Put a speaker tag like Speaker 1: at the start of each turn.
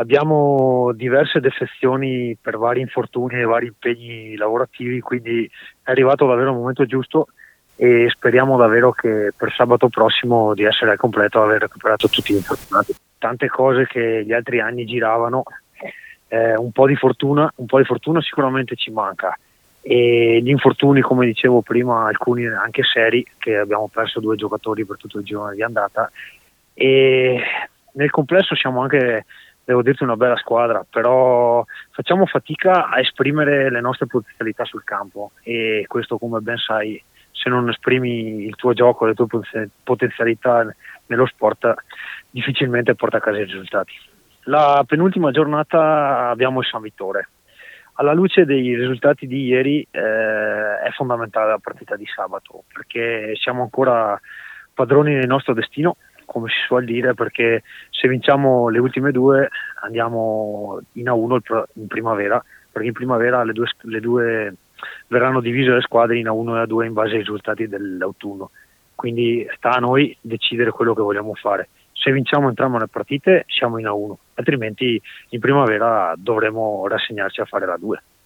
Speaker 1: abbiamo diverse defezioni per vari infortuni e vari impegni lavorativi, quindi è arrivato davvero il momento giusto e speriamo davvero che per sabato prossimo di essere al completo, aver recuperato tutti gli infortunati. Tante cose che gli altri anni giravano, un po' di fortuna sicuramente ci manca, e gli infortuni, come dicevo prima, alcuni anche seri, che abbiamo perso 2 giocatori per tutto il girone di andata, e nel complesso siamo anche, devo dirti, una bella squadra, però facciamo fatica a esprimere le nostre potenzialità sul campo, e questo, come ben sai, se non esprimi il tuo gioco, le tue potenzialità nello sport, difficilmente porta a casa i risultati. La penultima giornata abbiamo il San Vittore. Alla luce dei risultati di ieri è fondamentale la partita di sabato, perché siamo ancora padroni del nostro destino, come si suol dire, perché se vinciamo le ultime 2 andiamo in A1 in primavera, perché in primavera le due verranno divise le squadre in A1 e A2 in base ai risultati dell'autunno, quindi sta a noi decidere quello che vogliamo fare. Se vinciamo entrambe le partite siamo in A1, altrimenti in primavera dovremo rassegnarci a fare la 2.